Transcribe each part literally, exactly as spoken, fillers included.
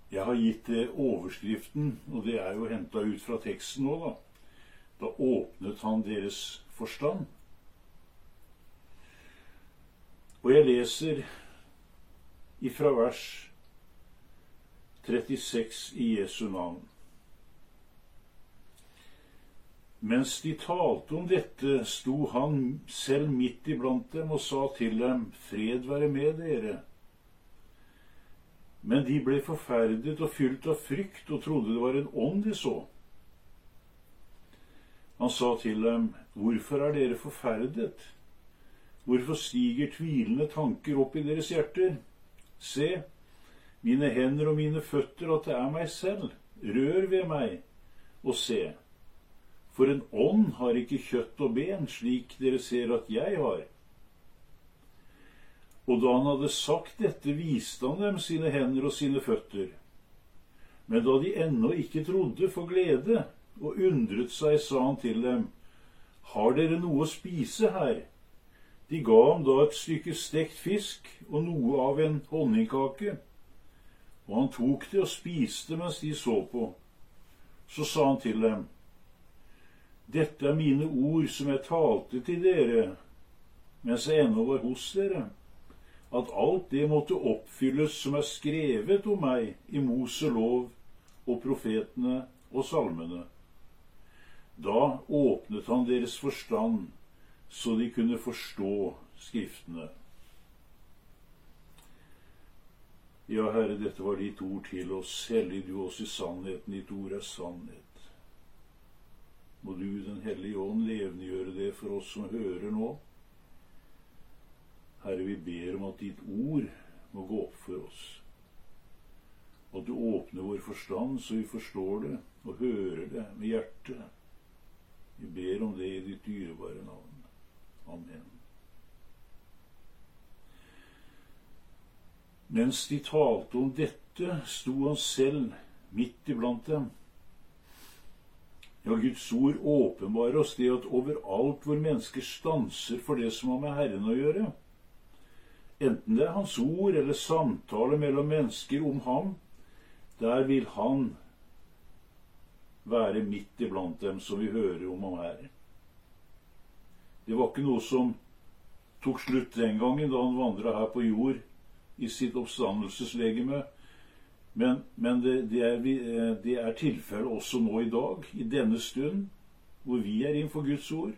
Jeg har gitt det overskriften, og det er jo hentet ut fra teksten nå, da. Da åpnet han deres forstand. Og jeg leser ifra vers trettiseks i Jesu navn. Mens de talte om dette, sto han selv midt iblant dem og sa til dem, fred være med dere. Men de ble forferdet og fylt av frykt og trodde det var en ånd de så. Han sa til dem, hvorfor er dere forferdet? Hvorfor stiger tvilende tanker opp i deres hjerter? Se, mine hender og mine føtter, at det er meg selv. Rør ved meg og se. For en ånd har ikke kjøtt og ben, slik dere ser at jeg har. Og da han hadde sagt dette, viste han dem sine hender og sine føtter. Men da de ennå ikke trodde for glede, og undret seg, sa han til dem, har dere noe å spise her? De ga ham da et stykke stekt fisk og noe av en honningkake, og han tok det og spiste mens de så på. Så sa han til dem, dette er mine ord som jeg talte til dere, mens jeg ennå var hos dere, at alt det måtte oppfylles som er skrevet om meg i Mose lov og profetene og salmene. Da åpnet han deres forstand, så de kunne forstå skriftene. Ja, Herre, dette var ditt ord til oss. Hellig du oss i sannheten, ditt ord er sannhet. Må du, Den hellige ånd, levendegjøre det for oss som hører nå. Herre, vi ber om at ditt ord må gå opp for oss. Og at du åpner vår forstand så vi forstår det og hører det med hjertet. Vi ber om det i ditt dyrebare navn. Amen. Mens de talte om dette, sto han selv midt iblant dem. Ja, Guds ord åpenbarer oss det at overalt hvor mennesker stanser for det som har med Herren å gjøre, enten det er hans ord eller samtale mellom mennesker om ham, der vil han være midt iblant dem, som vi hører om ham her. Det var ikke noe som tok slutt den gangen da han vandret her på jord i sitt oppstandelseslegeme, men, men det, det, er, det er tilfellet også nå i dag, i denne stund, hvor vi er innenfor Guds ord.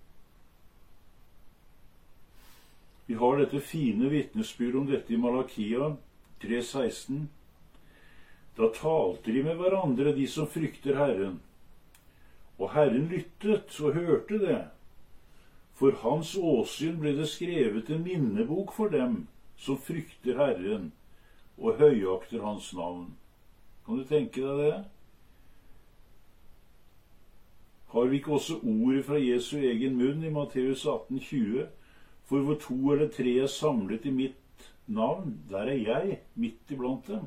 Vi har dette fine vitnesbyrd om dette i Malakia tre seksten. Da talte de med hverandre, de som frykter Herren. Og Herren lyttet og hørte det. For hans åsyn ble det skrevet en minnebok for dem som frykter Herren og høyakter hans navn. Kan du tenke deg det? Har vi ikke også ordet fra Jesu egen munn i Matteus atten tjue? For hvor to eller tre er samlet i mitt navn, der er jeg midt iblant dem.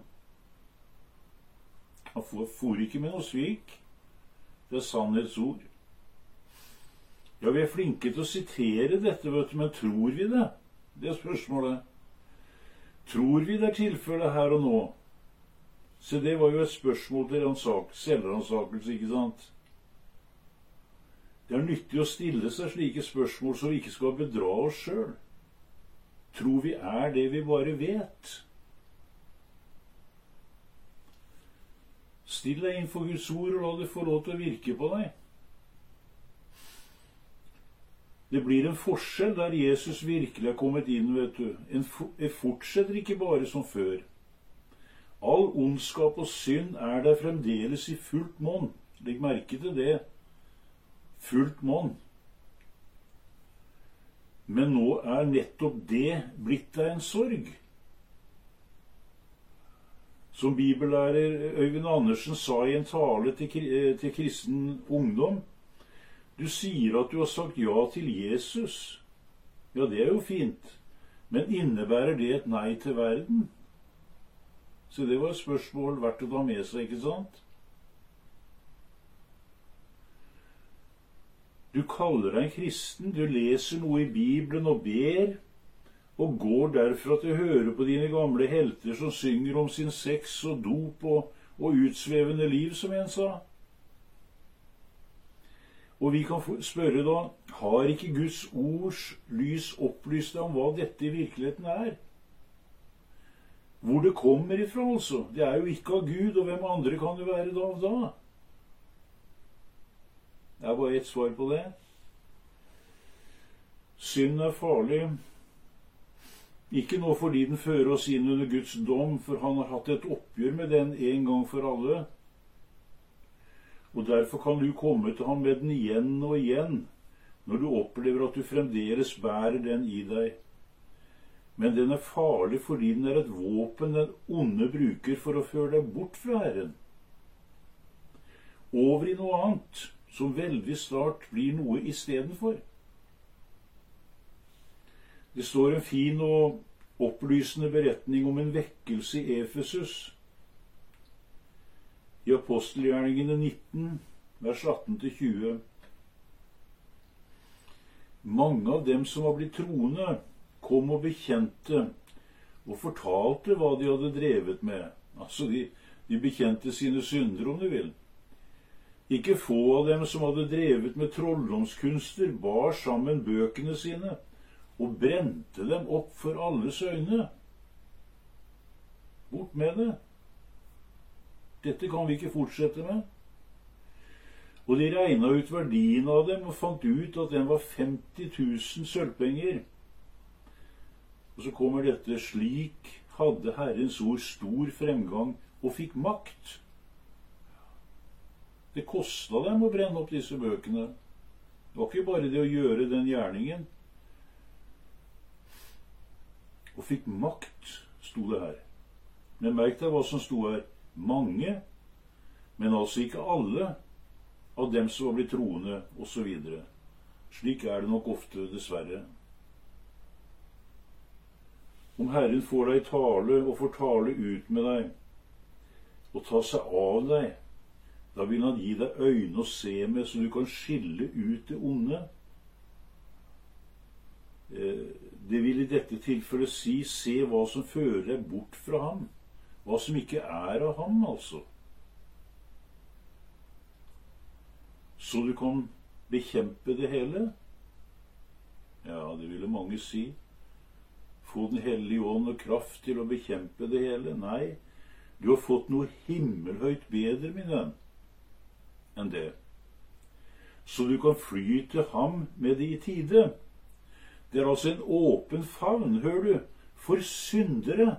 Han for ikke med noe svik. Det er sannhetsord. Ja, vi er flinke til å sitere dette, vet du, men tror vi det? Det er spørsmålet. Tror vi det er tilfellet her og nå? Så det var jo et spørsmål til selvransakelse, ikke sant? Det er nyttig å stille seg slike spørsmål så vi ikke skal bedra oss selv. Tror vi er det vi bare vet? Still deg inn for Guds ord og la det få lov til å virke på deg. Det blir en forskjell der Jesus virkelig er kommet inn, vet du. En fortsetter ikke bare som før. All ondskap og synd er der fremdeles i fullt monn. Legg merke til det. Fullt monn. Men nå er nettopp det blitt deg en sorg. Som bibellærer Øyvind Andersen sa i en tale til, til kristen ungdom, du sier at du har sagt ja til Jesus. Ja, det er jo fint. Men innebærer det et nei til verden? Så det var et spørsmål verdt å ta med seg, ikke sant? Du kaller deg en kristen, du leser noe i Bibelen og ber, og går derfra til å høre på dine gamle helter som synger om sin sex og dop og, og utsvevende liv, som en sa. Og vi kan spørre da, har ikke Guds ords lys opplyst deg om hva dette i virkeligheten er? Hvor det kommer ifra, altså. Det er jo ikke av Gud, og hvem andre kan det være da? da? Det er bare ett svar på det. Synd er farlig. Ikke nå fordi den fører oss inn under Guds dom, for han har hatt et oppgjør med den en gang for alle. Og derfor kan du komme til ham med den igjen og igjen, når du opplever at du fremdeles bærer den i deg. Men den er farlig fordi den er et våpen den onde bruker for å føre deg bort fra Herren. Over i noe annet, som veldig snart blir noe istedenfor. Det står en fin og opplysende beretning om en vekkelse i Efesus. I apostelgjerningene nitten, vers atten til tjue. Mange av dem som var blitt troende, kom og bekjente og fortalte hva de hadde drevet med. Altså, de, de bekjente sine synder, om du vil. Ikke få av dem som hadde drevet med trolldomskunster, bar sammen bøkene sine og brente dem opp for alles øyne. Bort med det. Dette kan vi ikke fortsette med. Og de regnet ut verdien av dem og fant ut at den var femti tusen sølvpenger. Og så kommer dette: slik hadde Herrens ord stor fremgang og fikk makt. Det kostet dem å brenne opp disse bøkene. Det var ikke bare det å gjøre den gjerningen. Og fikk makt, sto det her. Men merk deg hva som sto her. Mange, men altså ikke alle av dem som var blitt troende, og så videre. Slik er det nok ofte, dessverre. Om Herren får deg tale og får tale ut med deg, og ta seg av deg, da vil han gi deg øyne å se med, så du kan skille ut det onde. Det vil i dette tilfellet si, se hva som fører deg bort fra ham. Hva som ikke er av ham, altså. Så du kan bekjempe det hele? Ja, det ville mange si. Få Den hellige ånd og kraft til å bekjempe det hele? Nei, du har fått noe himmelhøyt bedre, min venn, enn det. Så du kan fly til ham med det i tide. Det er altså en åpen favn, hører du, for syndere.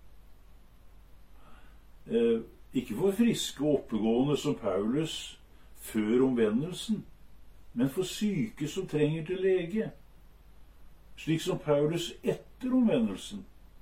Eh, ikke for friske og oppegående som Paulus før omvendelsen, men for syke som trenger til lege, slik som Paulus etter omvendelsen.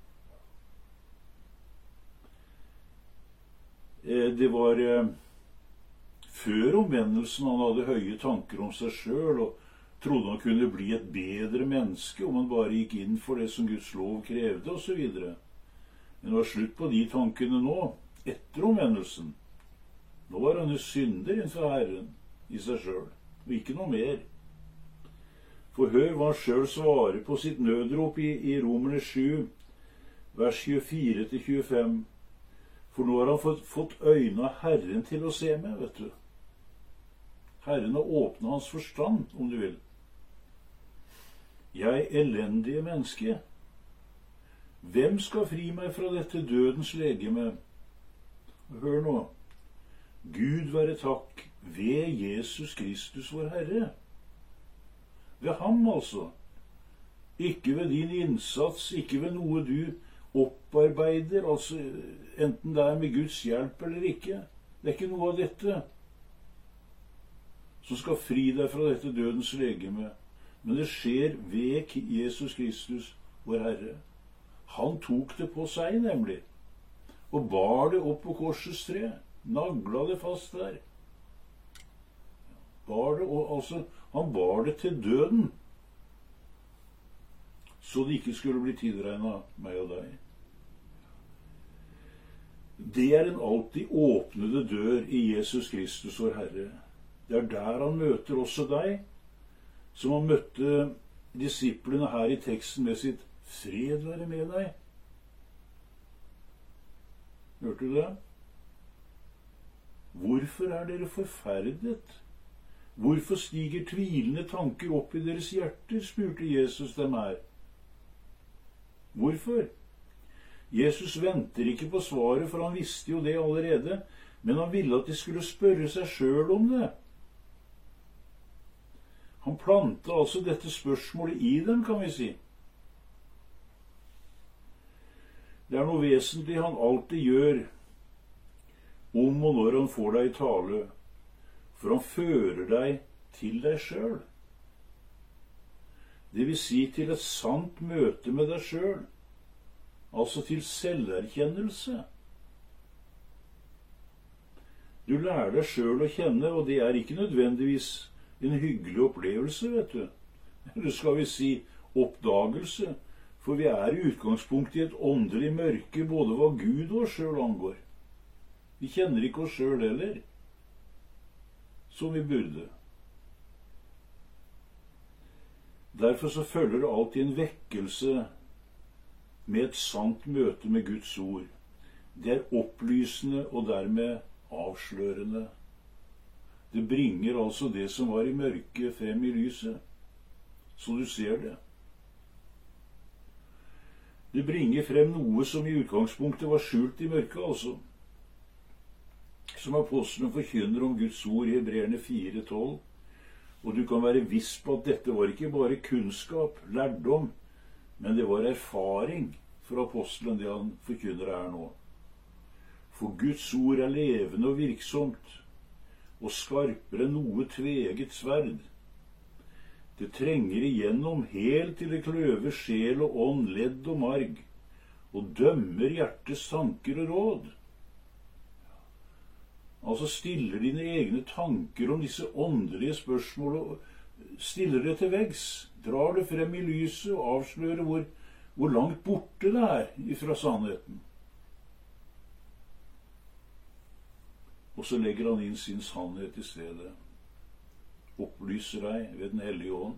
Eh, det var eh, før omvendelsen han hadde høye tanker om seg selv og trodde han kunne bli et bedre menneske om han bare gikk inn for det som Guds lov krevde, og så videre. Men det var slutt på de tankene nå, etter omvendelsen. Nå var han en synder innenfor Herren i seg selv, og ikke noe mer. For hør hva han selv svarer på sitt nødrop i, i Romerne sju, vers tjuefire til tjuefem. For nå har han fått, fått øynene av Herren til å se med, vet du. Herren har åpnet hans forstand, om du vil. Jeg elendige menneske, hvem skal fri meg fra dette dødens legeme? Hør nå. Gud være takk ved Jesus Kristus vår Herre. Ved ham, altså. Ikke ved din innsats, ikke ved noe du opparbeider, altså enten det er med Guds hjelp eller ikke. Det er ikke noe av dette som skal fri deg fra dette dødens legeme. Men det skjer ved Jesus Kristus, vår Herre. Han tok det på seg, nemlig, og bar det opp på korsets tre. Nagla det fast der. Bar det, og, altså, han bar det til døden, så det ikke skulle bli tilregnet meg og deg. Det er en alltid åpnede dør i Jesus Kristus, vår Herre. Det er der han møter også deg, som han møtte disiplene her i teksten med sitt Fred være med deg. Hørte du det? Hvorfor er dere forferdet? Hvorfor stiger tvilende tanker opp i deres hjerter, spurte Jesus dem her. Hvorfor? Jesus venter ikke på svaret, for han visste jo det allerede, men han ville at de skulle spørre seg selv om det. Han plantet altså dette spørsmålet i dem, kan vi si. Det er noe vesentlig han alltid gjør, om og når han får deg i tale, for han fører deg til deg selv. Det vil si til et sant møte med deg selv, altså til selverkjennelse. Du lærer deg selv å kjenne, og det er ikke nødvendigvis en hyggelig opplevelse, vet du. Eller skal vi si oppdagelse, for vi er i utgangspunktet i et åndelig mørke, både hva Gud og oss selv angår. Vi kjenner ikke oss selv heller, som vi burde. Derfor så følger det alltid en vekkelse med et sant møte med Guds ord. Det er opplysende og dermed avslørende. Det bringer altså det som var i mørket, frem i lyset, så du ser det. Det bringer frem noe som i utgangspunktet var skjult i mørket, altså. Som apostelen forkynner om Guds ord i Hebreerne fire tolv. Og du kan være viss på at dette var ikke bare kunnskap, lærdom, men det var erfaring for apostelen, det han forkynner her nå. For Guds ord er levende og virksomt, og skarpere enn noe tveget sverd. Det trenger igjennom helt til det kløver sjel og ånd, ledd og marg, og dømmer hjertets tanker og råd. Altså stiller dine egne tanker om disse åndelige spørsmål, og stiller det til veggs, drar det frem i lyset og avslører hvor, hvor langt borte det er ifra sannheten. Og så legger han inn sin sannhet i stedet. Opplyser deg ved Den hellige ånd.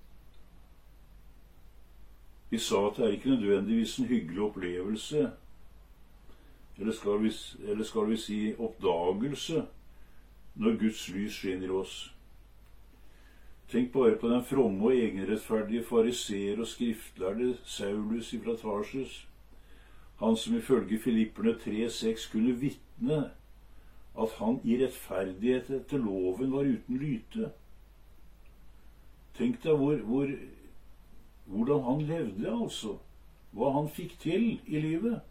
Vi sa at det er ikke nødvendigvis en hyggelig opplevelse, eller skal vi, eller skal vi si oppdagelse, når Guds lys skinner i oss. Tenk bare på den fromme og egenrettferdige fariseer og skriftlærde Saulus fra Tarsus, han som ifølge Filipperne tre seks kunne vitne at han i rettferdighet etter loven var uten lyte. Tenk deg hvor, hvor, hvordan han levde, altså. Hva han fikk til i livet.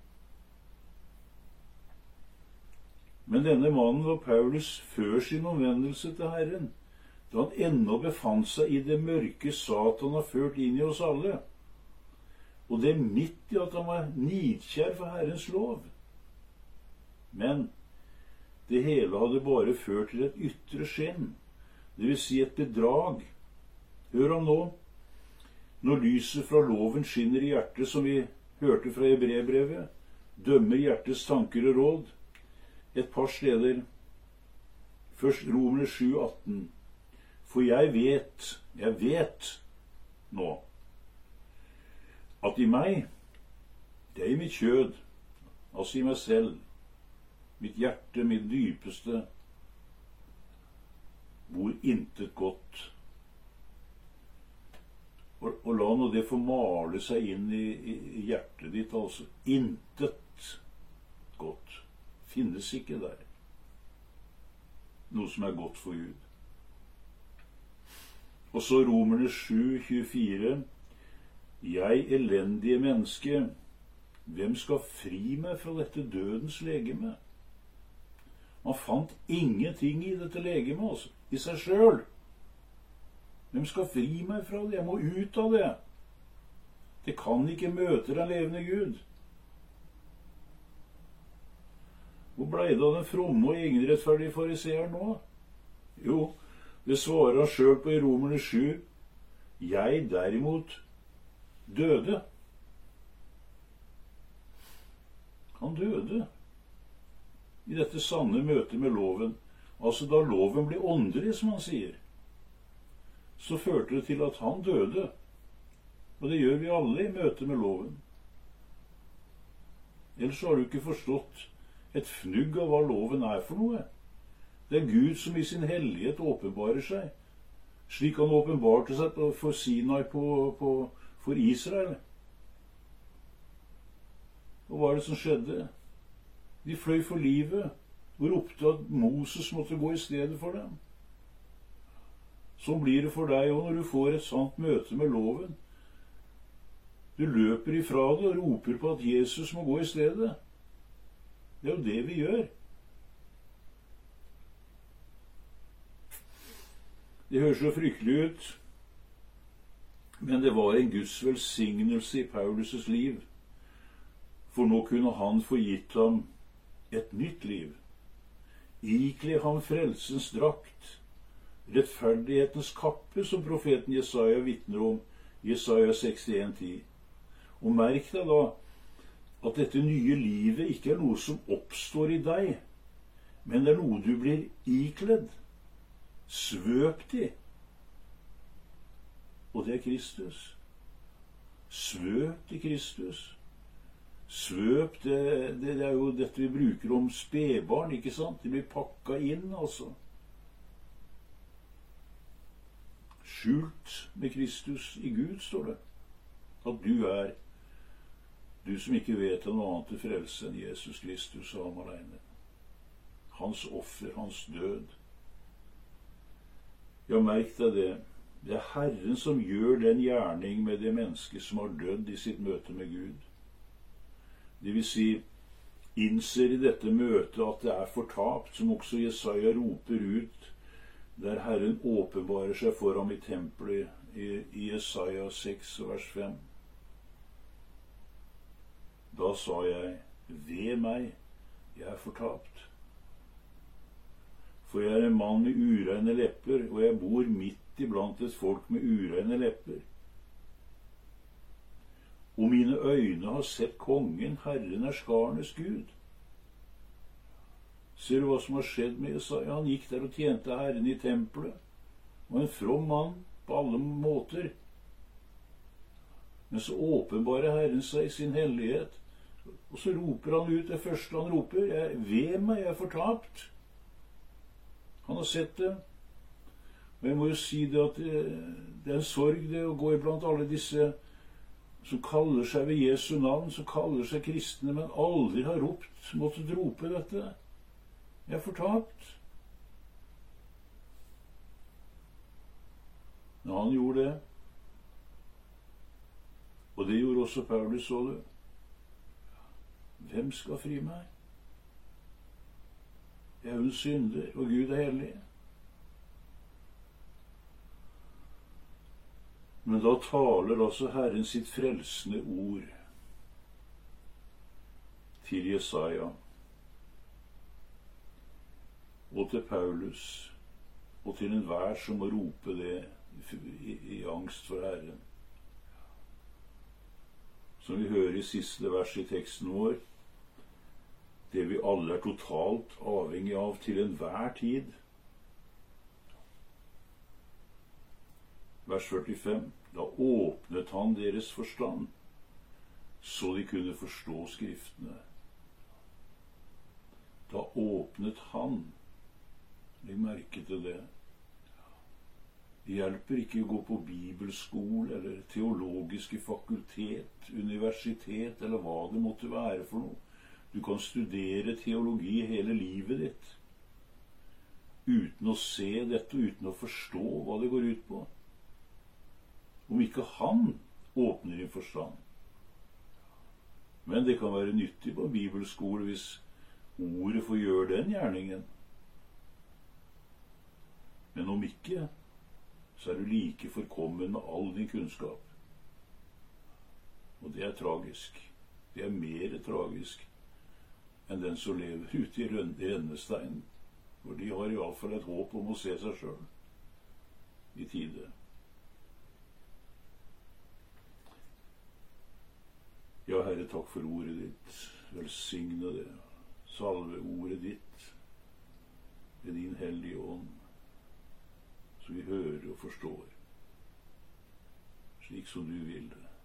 Men denne mannen var Paulus før sin omvendelse til Herren, da han ennå befant seg i det mørke Satan har ført inn i oss alle. Og det midt i at han var nidkjær for Herrens lov. Men det hele hadde bare ført til et ytre skinn, det vil si et bedrag. Hør ham nå. Når lyset fra loven skinner i hjertet, som vi hørte fra Hebreerbrevet, dømmer hjertets tanker og råd. Et par steder. Først Romerne sju atten. For jeg vet, jeg vet nå, at i meg, det er i mitt kjød, altså i meg selv, mitt hjerte, mitt dypeste, bor intet godt. Og, og la nå det få male seg inn i, i, i hjertet ditt, altså. Intet godt. Finnes ikke der. Noe som er godt for Gud. Og så Romerne sju tjuefire. Jeg, elendige menneske, hvem skal fri meg fra dette dødens legeme? Man fant ingenting i dette legemet, altså, i seg selv. Hvem skal fri meg fra det? Jeg må ut av det. Det kan ikke møte den levende Gud. Hvor ble det av den fromme og egenrettferdige fariseeren nå? Jo, det svarer han selv på i Romerne sju. Jeg derimot døde. Han døde i dette sanne møtet med loven. Altså da loven ble åndelig, som han sier, så førte det til at han døde. Og det gjør vi alle i møte med loven. Ellers har du ikke forstått et fnugg av hva loven er for noe. Det er Gud som i sin hellighet åpenbarer seg, slik han åpenbarte seg for Sinai på, på, for Israel. Og hva er det som skjedde? De fløy for livet og ropte at Moses måtte gå i stedet for dem. Sånn blir det for deg også når du får et sant møte med loven. Du løper ifra det og roper på at Jesus må gå i stedet. Det er jo det vi gjør. Det høres så fryktelig ut, men det var en Guds velsignelse i Paulus' liv, for nå kunne han få gitt ham et nytt liv. Ikle ham frelsens drakt, rettferdighetens kappe, som profeten Jesaja vitner om, Jesaja sekstien ti. Og merk deg da at dette nye livet ikke er noe som oppstår i deg, men det er noe du blir ikledd, svøpt i. Og det er Kristus. Svøpt i Kristus. Svøpt, det, det, det er jo dette vi bruker om spedbarn, ikke sant? De blir pakka inn, altså. Skjult med Kristus i Gud, står det. At du er, du som ikke vet noe annet til frelse enn Jesus Kristus og ham alene. Hans offer, hans død. Ja, merk deg det. Det er Herren som gjør den gjerning med det mennesket som har dødd i sitt møte med Gud. Det vil si, innser i dette møtet at det er fortapt, som også Jesaja roper ut, der Herren åpenbarer seg for ham i tempelet i, i Jesaja seks, vers fem. Da sa jeg, ved meg, jeg er fortapt. For jeg er en mann med ureine lepper, og jeg bor midt iblant et folk med ureine lepper. Og mine øyne har sett kongen, Herren er skarenes Gud. Ser du hva som har skjedd med Jesaja? Han gikk der og tjente Herren i tempelet. Og en from mann på alle måter. Men så åpenbarer Herren seg i sin hellighet. Og så roper han ut det første han roper. Jeg, ved meg, jeg er fortapt. Han har sett det. Men jeg må jo si det at det, det er en sorg det å gå iblant alle disse som kaller seg ved Jesu navn, som kaller seg kristne, men aldri har ropt, måttet rope dette. Jeg er fortapt. Men han gjorde det. Og det gjorde også Paulus, så du. Hvem skal fri meg? Jeg er jo en synder, og Gud er hellig. Men da taler altså Herren sitt frelsende ord til Jesaja og til Paulus og til enhver som må rope det i, i angst for Herren. Som vi hører i siste vers i teksten vår, det vi alle er totalt avhengig av til enhver tid. Vers førtifem. Da åpnet han deres forstand, så de kunne forstå Skriftene. Da åpnet han. Legg merke til det. Det hjelper ikke å gå på bibelskole eller teologiske fakultet, universitet eller hva det måtte være for noe. Du kan studere teologi hele livet ditt uten å se dette, uten å forstå hva det går ut på. Om ikke han åpner din forstand. Men det kan være nyttig på bibelskole hvis ordet får gjøre den gjerningen. Men om ikke, så er du like forkommen med all din kunnskap. Og det er tragisk. Det er mer tragisk enn den som lever ute i rennesteinen. For de har i alle fall et håp om å se seg selv i tide. Ja, Herre, takk for ordet ditt. Velsigne det. Salve ordet ditt ved din hellige ånd, så vi hører og forstår, slik som du vil det.